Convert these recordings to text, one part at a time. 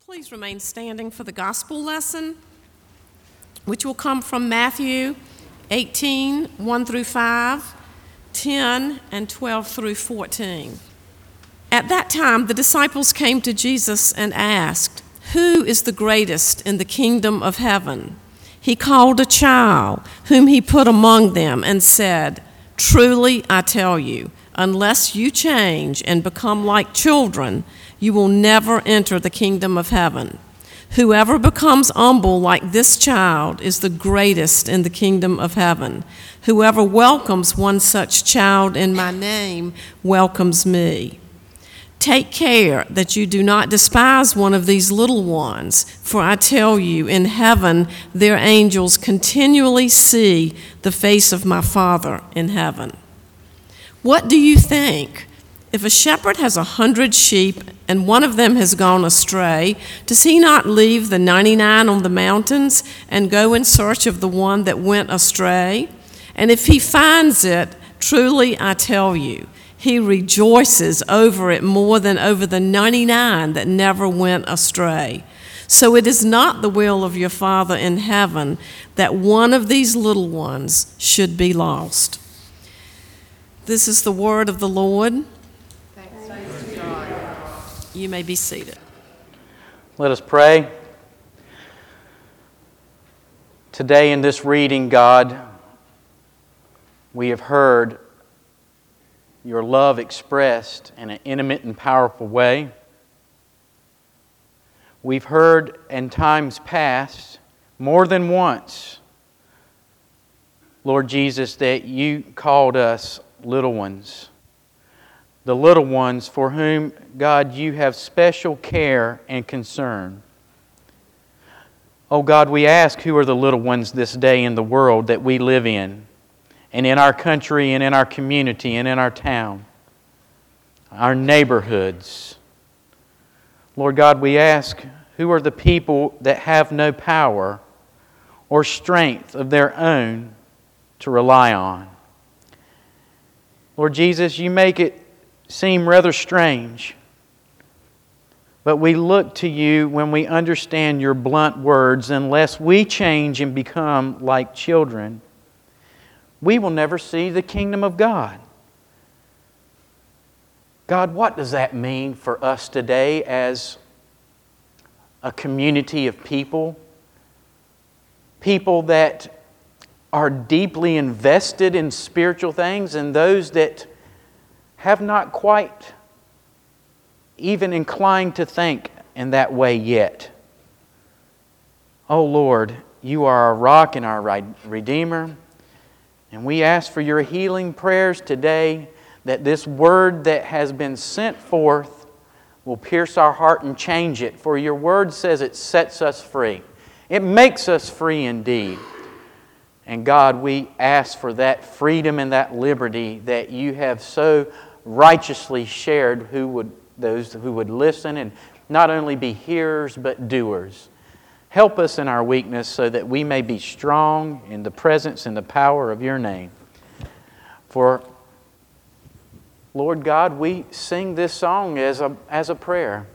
Please remain standing for the gospel lesson, which will come from Matthew 18, 1 through 5, 10, and 12 through 14. At that time, the disciples came to Jesus and asked, "Who is the greatest in the kingdom of heaven?" He called a child, whom he put among them, and said, "Truly I tell you, unless you change and become like children, you will never enter the kingdom of heaven. Whoever becomes humble like this child is the greatest in the kingdom of heaven. Whoever welcomes one such child in my name welcomes me. Take care that you do not despise one of these little ones, for I tell you, in heaven their angels continually see the face of my Father in heaven. What do you think? If a shepherd has 100 sheep and one of them has gone astray, does he not leave the 99 on the mountains and go in search of the one that went astray? And if he finds it, truly I tell you, he rejoices over it more than over the 99 that never went astray. So it is not the will of your Father in heaven that one of these little ones should be lost." This is the word of the Lord. Thanks be to God. You may be seated. Let us pray. Today in this reading, God, we have heard your love expressed in an intimate and powerful way. We've heard in times past, more than once, Lord Jesus, that you called us little ones. The little ones for whom, God, you have special care and concern. Oh God, we ask, who are the little ones this day in the world that we live in, and in our country, and in our community, and in our town, our neighborhoods? Lord God, we ask, who are the people that have no power or strength of their own to rely on? Lord Jesus, you make it seem rather strange, but we look to you when we understand your blunt words. Unless we change and become like children, we will never see the kingdom of God. God, what does that mean for us today as a community of people? People that are deeply invested in spiritual things, and those that have not quite even inclined to think in that way yet. Oh Lord, you are our rock and our Redeemer, and we ask for your healing prayers today, that this word that has been sent forth will pierce our heart and change it. For your word says it sets us free. It makes us free indeed. And God, we ask for that freedom and that liberty that you have so righteously shared those who would listen and not only be hearers but doers. Help us in our weakness so that we may be strong in the presence and the power of your name. For, Lord God, we sing this song as a prayer.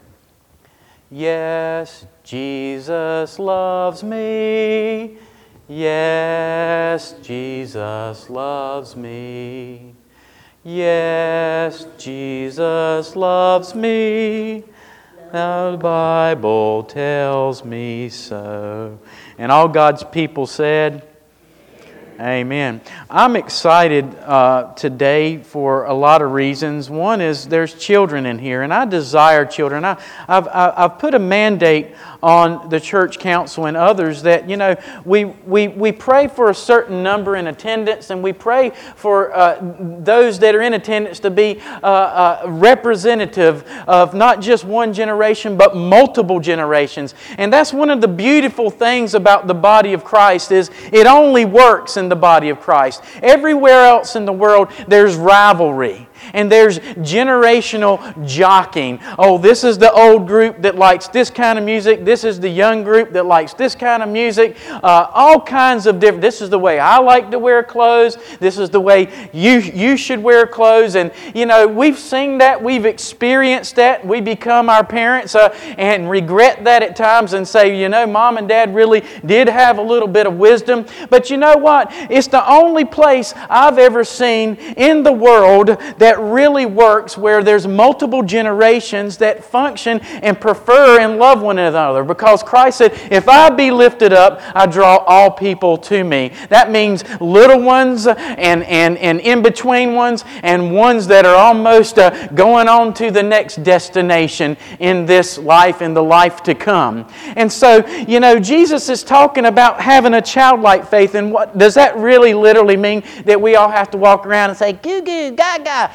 Yes, Jesus loves me. Yes, Jesus loves me. Yes, Jesus loves me. The Bible tells me so. And all God's people said, Amen. I'm excited today for a lot of reasons. One is there's children in here, and I desire children. I've put a mandate on the church council and others that, we pray for a certain number in attendance, and we pray for those that are in attendance to be representative of not just one generation, but multiple generations. And that's one of the beautiful things about the body of Christ, is it only works in the body of Christ. Everywhere else in the world, there's rivalry. And there's generational jockeying. Oh, this is the old group that likes this kind of music. This is the young group that likes this kind of music. All kinds of different. This is the way I like to wear clothes. This is the way you should wear clothes. And, we've seen that. We've experienced that. We become our parents and regret that at times and say, Mom and Dad really did have a little bit of wisdom. But you know what? It's the only place I've ever seen in the world that really works where there's multiple generations that function and prefer and love one another. Because Christ said, if I be lifted up, I draw all people to me. That means little ones and in-between ones and ones that are almost going on to the next destination in this life and the life to come. And so, Jesus is talking about having a childlike faith. And what does that really literally mean? That we all have to walk around and say, goo goo, gaga?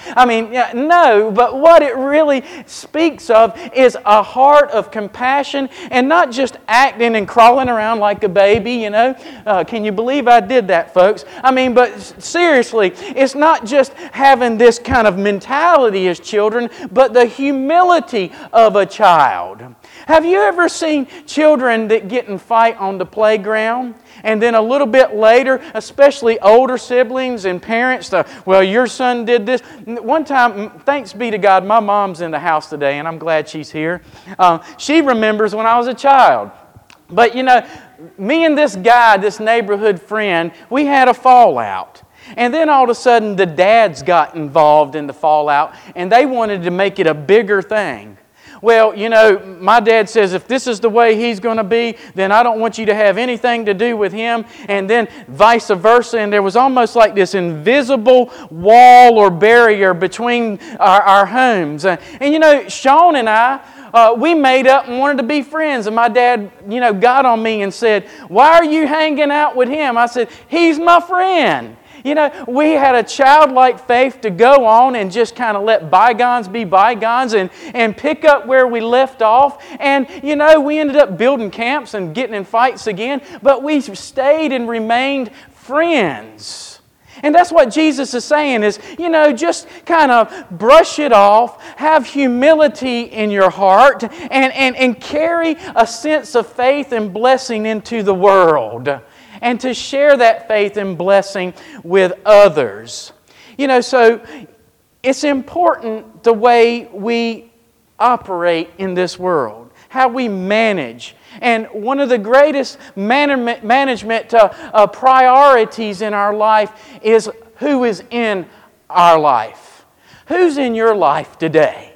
No, but what it really speaks of is a heart of compassion and not just acting and crawling around like a baby, Can you believe I did that, folks? But seriously, it's not just having this kind of mentality as children, but the humility of a child. Have you ever seen children that get in fight on the playground? And then a little bit later, especially older siblings and parents, your son did this. One time, thanks be to God, my mom's in the house today, and I'm glad she's here. She remembers when I was a child. But, me and this guy, this neighborhood friend, we had a fallout. And then all of a sudden, the dads got involved in the fallout, and they wanted to make it a bigger thing. Well, my dad says, if this is the way he's going to be, then I don't want you to have anything to do with him. And then vice versa. And there was almost like this invisible wall or barrier between our homes. And Sean and I, we made up and wanted to be friends. And my dad, got on me and said, why are you hanging out with him? I said, he's my friend. We had a childlike faith to go on and just kind of let bygones be bygones and pick up where we left off. And, we ended up building camps and getting in fights again, but we stayed and remained friends. And that's what Jesus is saying is, just kind of brush it off, have humility in your heart, and carry a sense of faith and blessing into the world. And to share that faith and blessing with others. So it's important the way we operate in this world, how we manage. And one of the greatest management priorities in our life is who is in our life. Who's in your life today?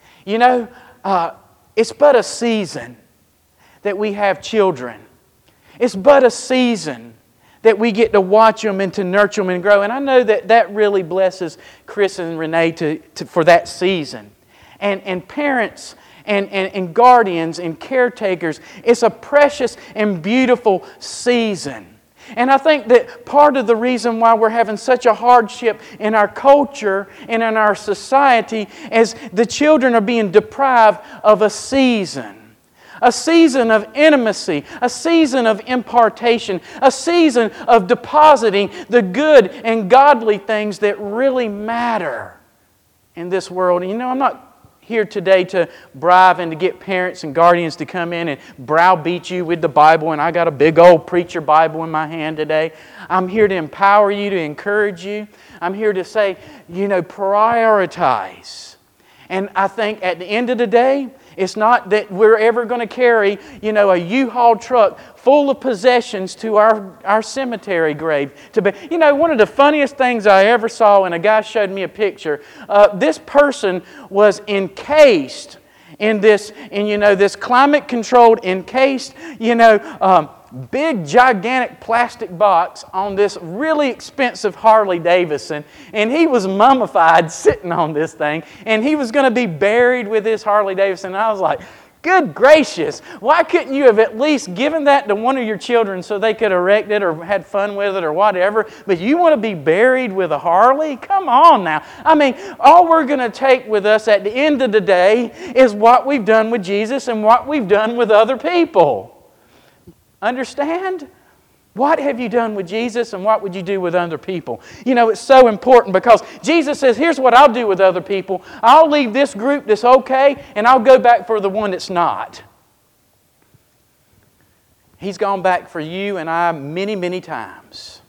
It's but a season that we have children. It's but a season that we get to watch them and to nurture them and grow. And I know that really blesses Chris and Renee for that season. And parents and guardians and caretakers, it's a precious and beautiful season. And I think that part of the reason why we're having such a hardship in our culture and in our society is the children are being deprived of a season. A season of intimacy, a season of impartation, a season of depositing the good and godly things that really matter in this world. And I'm not here today to bribe and to get parents and guardians to come in and browbeat you with the Bible, and I got a big old preacher Bible in my hand today. I'm here to empower you, to encourage you. I'm here to say, prioritize. And I think at the end of the day, it's not that we're ever going to carry, a U-Haul truck full of possessions to our cemetery grave. One of the funniest things I ever saw, and a guy showed me a picture, this person was encased in this climate-controlled, encased, big, gigantic plastic box on this really expensive Harley Davidson, and he was mummified sitting on this thing, and he was going to be buried with this Harley Davidson. And I was like, good gracious, why couldn't you have at least given that to one of your children so they could erect it or had fun with it or whatever, but you want to be buried with a Harley? Come on now. All we're going to take with us at the end of the day is what we've done with Jesus and what we've done with other people. Understand? What have you done with Jesus, and what would you do with other people? You know, it's so important because Jesus says, here's what I'll do with other people. I'll leave this group that's okay, and I'll go back for the one that's not. He's gone back for you and I many, many times.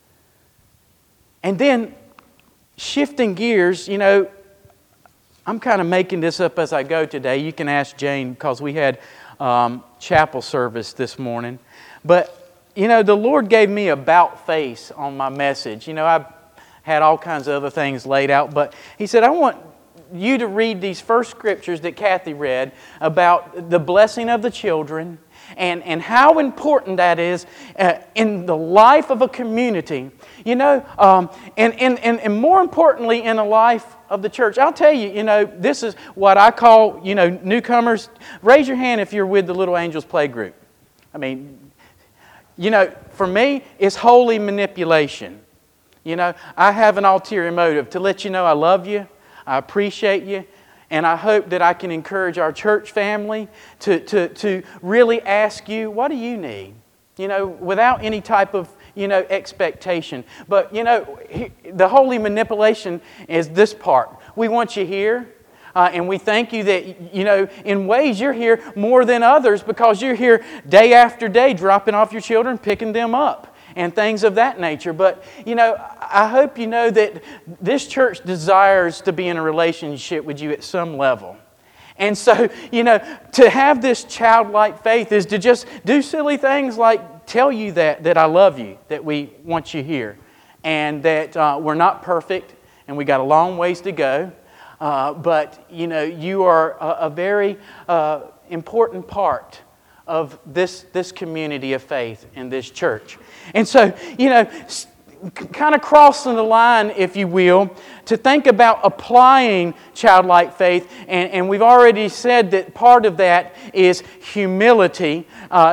And then, shifting gears, you know, I'm kind of making this up as I go today. You can ask Jane because we had chapel service this morning. But, you know, the Lord gave me about face on my message. You know, I've had all kinds of other things laid out. But He said, I want you to read these first scriptures that Kathy read about the blessing of the children and how important that is in the life of a community. You know, and more importantly in the life of the church. I'll tell you, you know, this is what I call, you know, newcomers. Raise your hand if you're with the Little Angels play group. I mean, you know, for me, it's holy manipulation. You know, I have an ulterior motive to let you know I love you, I appreciate you, and I hope that I can encourage our church family to really ask you, what do you need? You know, without any type of, you know, expectation. But, you know, the holy manipulation is this part. We want you here. And we thank you that, you know, in ways you're here more than others because you're here day after day dropping off your children, picking them up, and things of that nature. But, you know, I hope you know that this church desires to be in a relationship with you at some level. And so, you know, to have this childlike faith is to just do silly things like tell you that I love you, that we want you here, and that we're not perfect, and we got a long ways to go. But, you know, you are a very important part of this community of faith in this church. And so, you know, kind of crossing the line, if you will, to think about applying childlike faith. And we've already said that part of that is humility,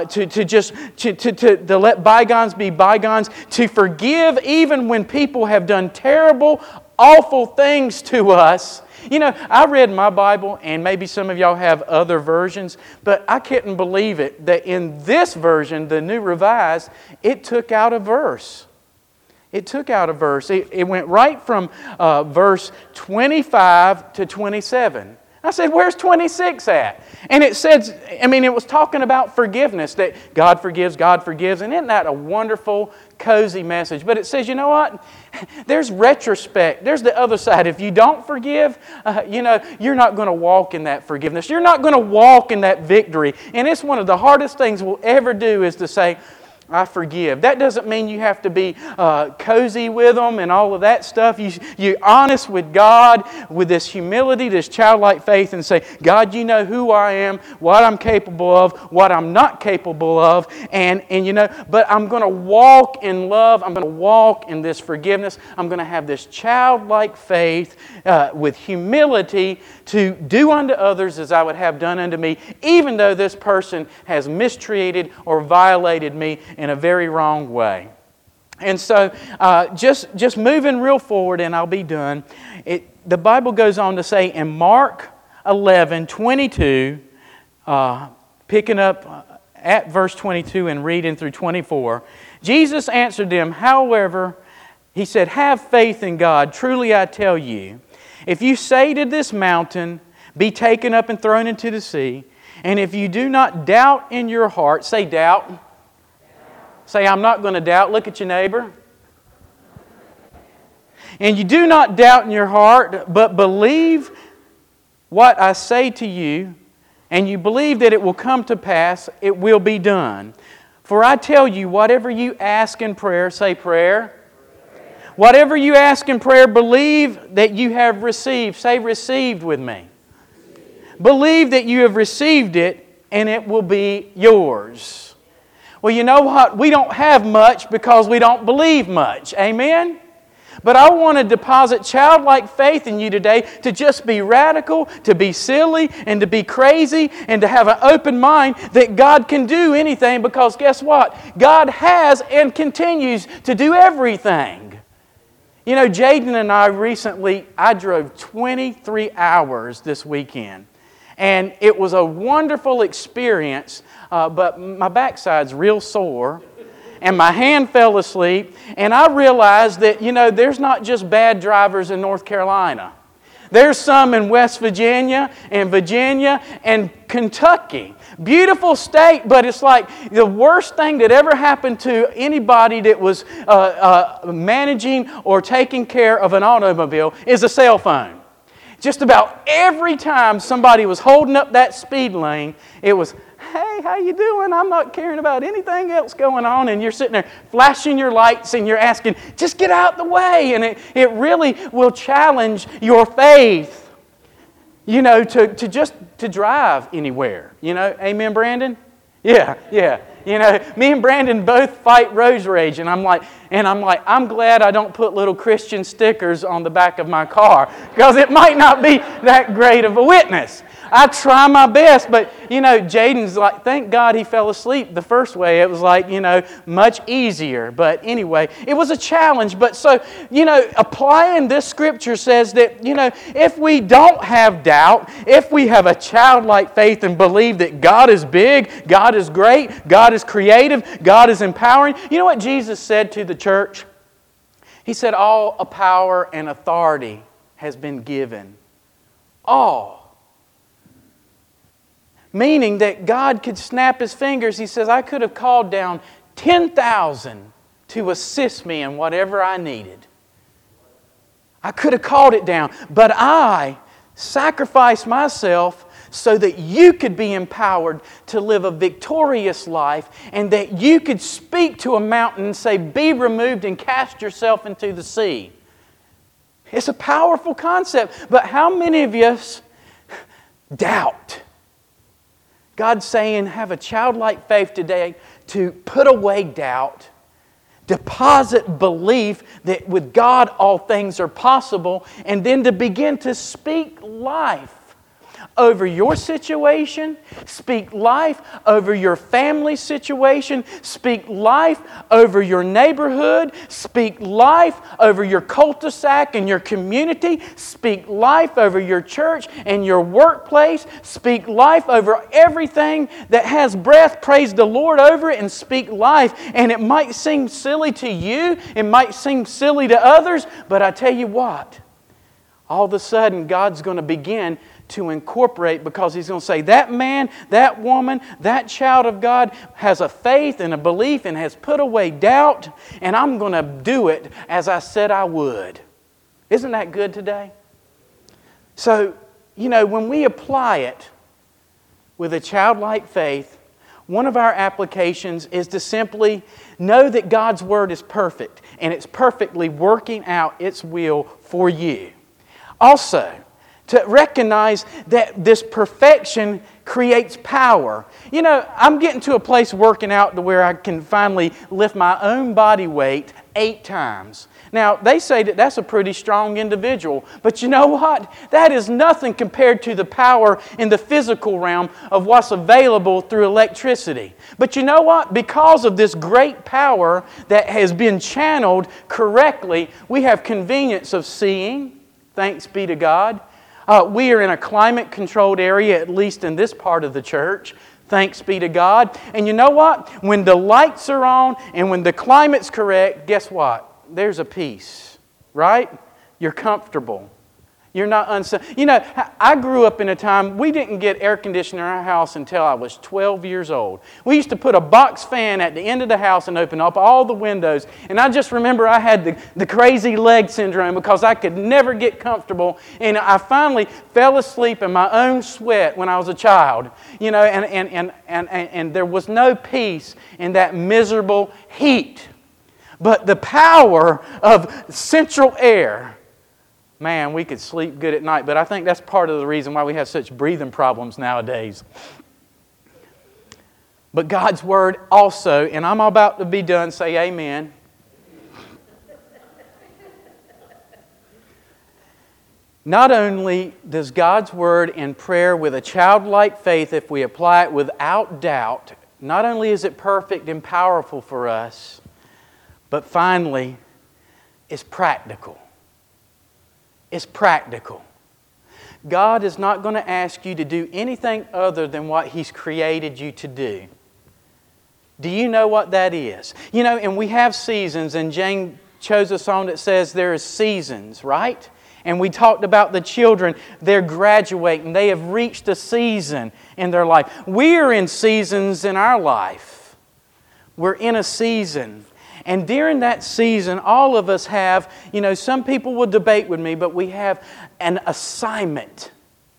to let bygones be bygones, to forgive even when people have done terrible, awful things to us. You know, I read my Bible, and maybe some of y'all have other versions, but I couldn't believe it that in this version, the New Revised, it took out a verse. It took out a verse. It went right from verse 25 to 27. I said, where's 26 at? And it says, I mean, it was talking about forgiveness, that God forgives, and isn't that a wonderful, cozy message? But it says, you know what? There's retrospect. There's the other side. If you don't forgive, you know, you're not going to walk in that forgiveness. You're not going to walk in that victory. And it's one of the hardest things we'll ever do is to say, I forgive. That doesn't mean you have to be cozy with them and all of that stuff. You're honest with God with this humility, this childlike faith, and say, God, you know who I am, what I'm capable of, what I'm not capable of, and you know, but I'm going to walk in love. I'm going to walk in this forgiveness. I'm going to have this childlike faith with humility to do unto others as I would have done unto me, even though this person has mistreated or violated me in a very wrong way. And so, just moving real forward, and I'll be done. The Bible goes on to say in Mark 11:22, picking up at verse 22 and reading through 24, Jesus answered them, however, He said, have faith in God. Truly I tell you, if you say to this mountain, be taken up and thrown into the sea, and if you do not doubt in your heart, say doubt. Say, I'm not going to doubt. Look at your neighbor. And you do not doubt in your heart, but believe what I say to you, and you believe that it will come to pass, it will be done. For I tell you, whatever you ask in prayer, say prayer. Whatever you ask in prayer, believe that you have received. Say received with me. Believe that you have received it, and it will be yours. Well, you know what? We don't have much because we don't believe much. Amen? But I want to deposit childlike faith in you today to just be radical, to be silly, and to be crazy, and to have an open mind that God can do anything because guess what? God has and continues to do everything. You know, Jaden and I drove 23 hours this weekend. And it was a wonderful experience, but my backside's real sore. and my hand fell asleep, and I realized that, there's not just bad drivers in North Carolina. There's some in West Virginia and Kentucky. Beautiful state, but it's like the worst thing that ever happened to anybody that was managing or taking care of an automobile is a cell phone. Just about every time somebody was holding up that speed lane, it was, "Hey, how you doing? I'm not caring about anything else going on." And you're sitting there flashing your lights and you're asking, "Just get out the way." And it really will challenge your faith, to drive anywhere. Amen, Brandon? Yeah. Me and Brandon both fight road rage, and I'm like, I'm glad I don't put little Christian stickers on the back of my car, because it might not be that great of a witness. I try my best, but, Jaden's like, thank God he fell asleep the first way. It was like, much easier. But anyway, it was a challenge. But so, applying this scripture says that, if we don't have doubt, if we have a childlike faith and believe that God is big, God is great, God is creative, God is empowering. You know what Jesus said to the church? He said, all power and authority has been given. All. Meaning that God could snap His fingers. He says, I could have called down 10,000 to assist me in whatever I needed. I could have called it down. But I sacrificed myself so that you could be empowered to live a victorious life, and that you could speak to a mountain and say, be removed and cast yourself into the sea. It's a powerful concept. But how many of us doubt? God's saying, have a childlike faith today to put away doubt, deposit belief that with God all things are possible, and then to begin to speak life over your situation, speak life over your family situation, speak life over your neighborhood, speak life over your cul-de-sac and your community, speak life over your church and your workplace, speak life over everything that has breath, praise the Lord over it, and speak life. And it might seem silly to you, it might seem silly to others, but I tell you what, all of a sudden God's going to begin to incorporate, because He's going to say, that man, that woman, that child of God has a faith and a belief and has put away doubt, and I'm going to do it as I said I would. Isn't that good today? So, when we apply it with a childlike faith, one of our applications is to simply know that God's Word is perfect, and it's perfectly working out its will for you. Also, to recognize that this perfection creates power. I'm getting to a place working out to where I can finally lift my own body weight 8 times. Now, they say that that's a pretty strong individual, but you know what? That is nothing compared to the power in the physical realm of what's available through electricity. But you know what? Because of this great power that has been channeled correctly, we have convenience of seeing, thanks be to God. We are in a climate-controlled area, at least in this part of the church. Thanks be to God. And you know what? When the lights are on and when the climate's correct, guess what? There's a peace, right? You're comfortable. You're not unsettled. I grew up in a time, we didn't get air conditioning in our house until I was 12 years old. We used to put a box fan at the end of the house and open up all the windows. And I just remember I had the crazy leg syndrome because I could never get comfortable. And I finally fell asleep in my own sweat when I was a child. And there was no peace in that miserable heat. But the power of central air, man, we could sleep good at night, but I think that's part of the reason why we have such breathing problems nowadays. But God's Word also, and I'm about to be done, say amen. Not only does God's Word and prayer with a childlike faith, if we apply it without doubt, not only is it perfect and powerful for us, but finally, it's practical. It's practical. God is not going to ask you to do anything other than what He's created you to do. Do you know what that is? You know, and we have seasons, and Jane chose a song that says there is seasons, right? And we talked about the children, they're graduating, they have reached a season in their life. We are in seasons in our life. We're in a season. And during that season, all of us have, you know, some people will debate with me, but we have an assignment.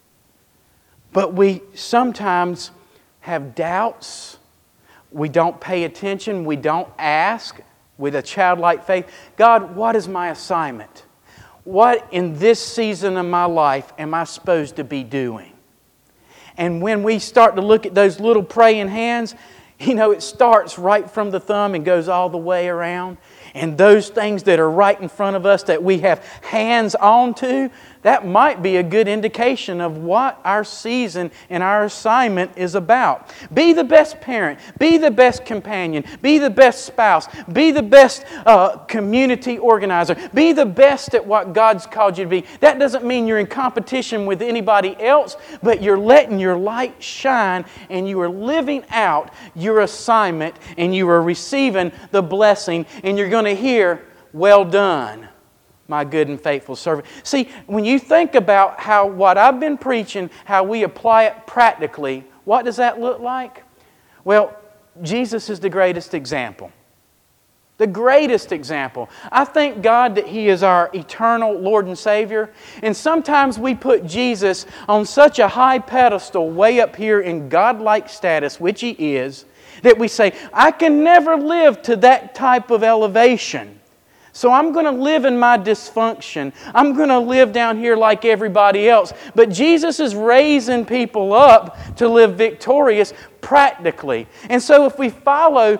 But we sometimes have doubts. We don't pay attention. We don't ask with a childlike faith, God, what is my assignment? What in this season of my life am I supposed to be doing? And when we start to look at those little praying hands, you know, it starts right from the thumb and goes all the way around. And those things that are right in front of us that we have hands on to, that might be a good indication of what our season and our assignment is about. Be the best parent. Be the best companion. Be the best spouse. Be the best community organizer. Be the best at what God's called you to be. That doesn't mean you're in competition with anybody else, but you're letting your light shine and you are living out your assignment and you are receiving the blessing and you're going to hear, well done, my good and faithful servant. See, when you think about how what I've been preaching, how we apply it practically, what does that look like? Well, Jesus is the greatest example. The greatest example. I thank God that He is our eternal Lord and Savior. And sometimes we put Jesus on such a high pedestal way up here in godlike status, which He is, that we say, I can never live to that type of elevation. So I'm going to live in my dysfunction. I'm going to live down here like everybody else. But Jesus is raising people up to live victorious practically. And so if we follow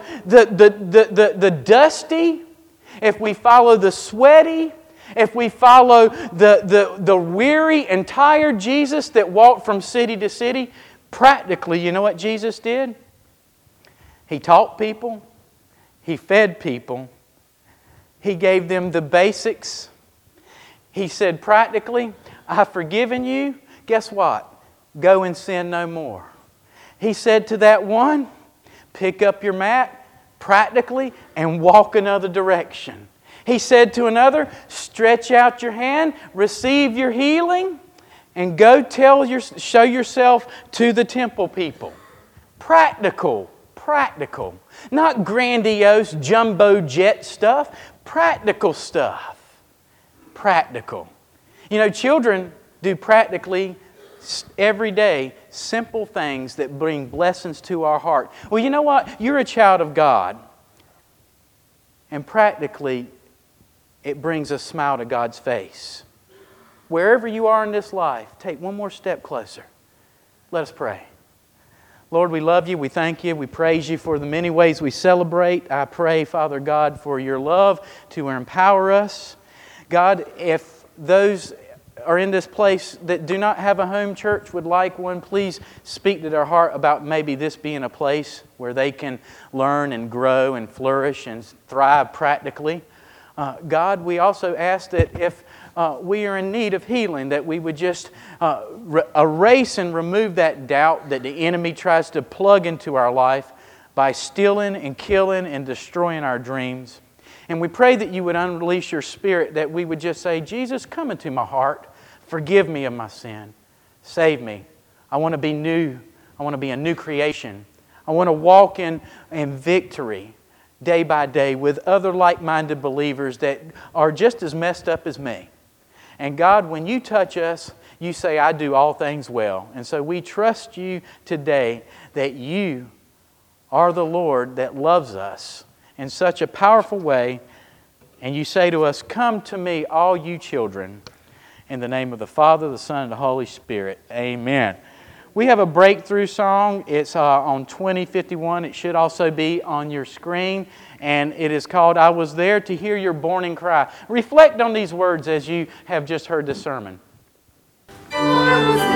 the dusty, if we follow the sweaty, if we follow the weary and tired Jesus that walked from city to city, practically, you know what Jesus did? He taught people. He fed people. He gave them the basics. He said practically, I've forgiven you. Guess what? Go and sin no more. He said to that one, pick up your mat practically and walk another direction. He said to another, stretch out your hand, receive your healing, and go show yourself to the temple people. Practical. Not grandiose jumbo jet stuff. Practical stuff. Practical. You know, children do practically every day simple things that bring blessings to our heart. Well, you know what? You're a child of God. And practically, it brings a smile to God's face. Wherever you are in this life, take one more step closer. Let us pray. Lord, we love You. We thank You. We praise You for the many ways we celebrate. I pray, Father God, for Your love to empower us. God, if those are in this place that do not have a home church, would like one, please speak to their heart about maybe this being a place where they can learn and grow and flourish and thrive practically. God, we also ask that if we are in need of healing, that we would just erase and remove that doubt that the enemy tries to plug into our life by stealing and killing and destroying our dreams. And we pray that You would unleash Your Spirit, that we would just say, Jesus, come into my heart. Forgive me of my sin. Save me. I want to be new. I want to be a new creation. I want to walk in victory day by day with other like-minded believers that are just as messed up as me. And God, when You touch us, You say, I do all things well. And so we trust You today that You are the Lord that loves us in such a powerful way. And You say to us, come to Me, all you children, in the name of the Father, the Son, and the Holy Spirit. Amen. We have a breakthrough song. It's on 2051. It should also be on your screen. And it is called, I Was There to Hear Your Morning Cry. Reflect on these words as you have just heard the sermon. I was